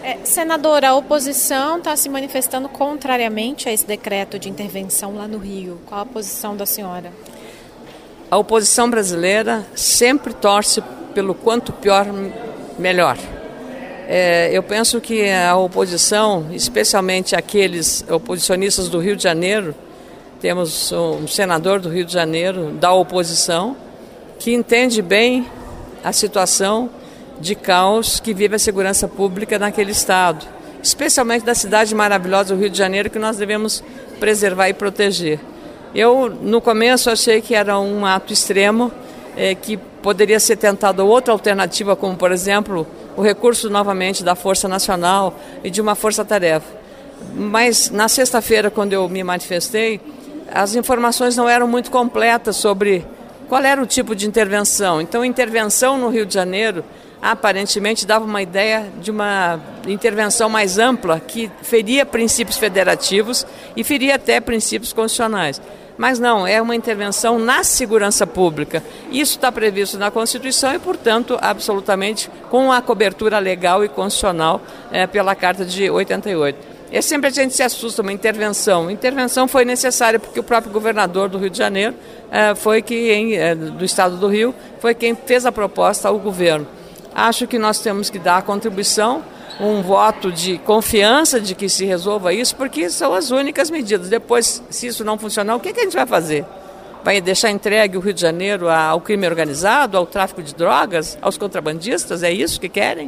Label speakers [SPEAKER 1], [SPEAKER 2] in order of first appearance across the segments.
[SPEAKER 1] Senadora, a oposição está se manifestando contrariamente a esse decreto de intervenção lá no Rio. Qual a posição da senhora?
[SPEAKER 2] A oposição brasileira sempre torce pelo quanto pior, melhor. Eu penso que a oposição, especialmente aqueles oposicionistas do Rio de Janeiro, temos um senador do Rio de Janeiro, da oposição, que entende bem a situação de caos que vive a segurança pública naquele estado, especialmente da cidade maravilhosa do Rio de Janeiro, que nós devemos preservar e proteger. Eu, no começo, achei que era um ato extremo, que poderia ser tentada outra alternativa, como, por exemplo, o recurso novamente da Força Nacional e de uma força-tarefa. Mas, na sexta-feira, quando eu me manifestei, as informações não eram muito completas sobre qual era o tipo de intervenção. Então, intervenção no Rio de Janeiro, aparentemente, dava uma ideia de uma intervenção mais ampla, que feria princípios federativos e feria até princípios constitucionais. Mas não, é uma intervenção na segurança pública. Isso está previsto na Constituição e, portanto, absolutamente com a cobertura legal e constitucional pela Carta de 88. Sempre a gente se assusta, uma intervenção. Intervenção foi necessária porque o próprio governador do Rio de Janeiro, do estado do Rio, foi quem fez a proposta ao governo. Acho que nós temos que dar a contribuição, um voto de confiança de que se resolva isso, porque são as únicas medidas. Depois, se isso não funcionar, o que a gente vai fazer? Vai deixar entregue o Rio de Janeiro ao crime organizado, ao tráfico de drogas, aos contrabandistas? É isso que querem?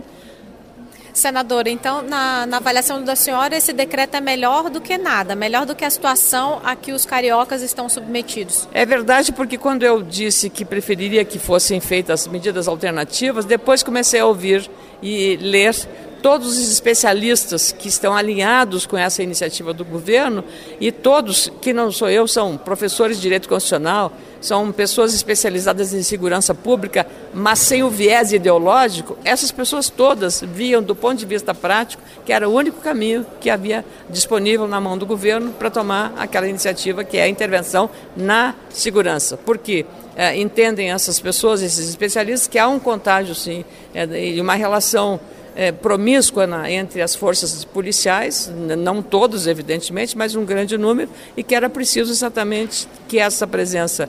[SPEAKER 1] Senadora, então, na avaliação da senhora, esse decreto é melhor do que nada, melhor do que a situação a que os cariocas estão submetidos.
[SPEAKER 2] É verdade, porque quando eu disse que preferiria que fossem feitas medidas alternativas, depois comecei a ouvir e ler todos os especialistas que estão alinhados com essa iniciativa do governo, e todos, que não sou eu, são professores de direito constitucional, são pessoas especializadas em segurança pública, mas sem o viés ideológico. Essas pessoas todas viam, do ponto de vista prático, que era o único caminho que havia disponível na mão do governo para tomar aquela iniciativa que é a intervenção na segurança. Porque entendem essas pessoas, esses especialistas, que há um contágio, sim, e uma relação promíscua entre as forças policiais, não todos, evidentemente, mas um grande número, e que era preciso exatamente que essa presença,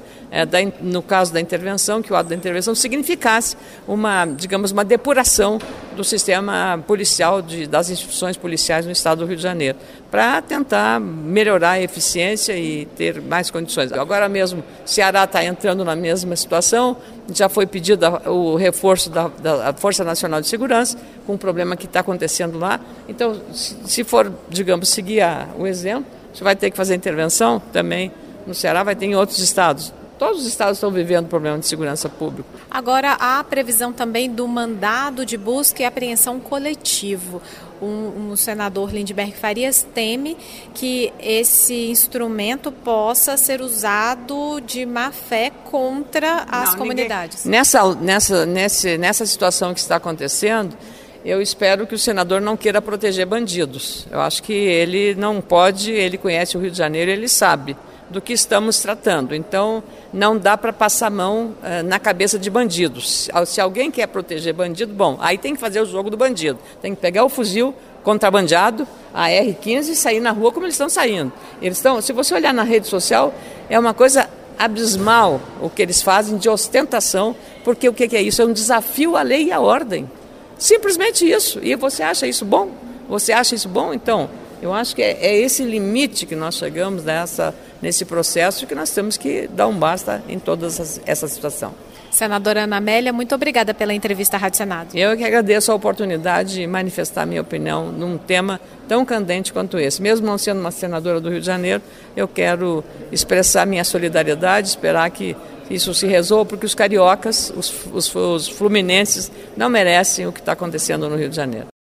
[SPEAKER 2] no caso da intervenção, que o ato da intervenção significasse uma depuração do sistema policial, das instituições policiais no estado do Rio de Janeiro, para tentar melhorar a eficiência e ter mais condições. Agora mesmo, Ceará está entrando na mesma situação, já foi pedido o reforço da Força Nacional de Segurança, com o problema que está acontecendo lá. Então, se for, seguir o exemplo, você vai ter que fazer intervenção também no Ceará, vai ter em outros estados. Todos os estados estão vivendo problema de segurança pública.
[SPEAKER 1] Agora, há a previsão também do mandado de busca e apreensão coletivo. O senador Lindbergh Farias teme que esse instrumento possa ser usado de má fé contra as comunidades.
[SPEAKER 2] Nessa situação que está acontecendo, eu espero que o senador não queira proteger bandidos. Eu acho que ele não pode, ele conhece o Rio de Janeiro, ele sabe do que estamos tratando. Então, não dá para passar a mão na cabeça de bandidos. Se alguém quer proteger bandido, bom, aí tem que fazer o jogo do bandido. Tem que pegar o fuzil contrabandeado, a R-15, e sair na rua como eles estão saindo. Se você olhar na rede social, é uma coisa abismal o que eles fazem de ostentação, porque o que é isso? É um desafio à lei e à ordem. Simplesmente isso. E você acha isso bom? Você acha isso bom? Então, eu acho que é esse limite que nós chegamos nesse processo, que nós temos que dar um basta em toda essa situação.
[SPEAKER 1] Senadora Ana Amélia, muito obrigada pela entrevista à Rádio Senado.
[SPEAKER 2] Eu que agradeço a oportunidade de manifestar minha opinião num tema tão candente quanto esse. Mesmo não sendo uma senadora do Rio de Janeiro, eu quero expressar minha solidariedade, esperar que isso se resolva, porque os cariocas, os fluminenses, não merecem o que está acontecendo no Rio de Janeiro.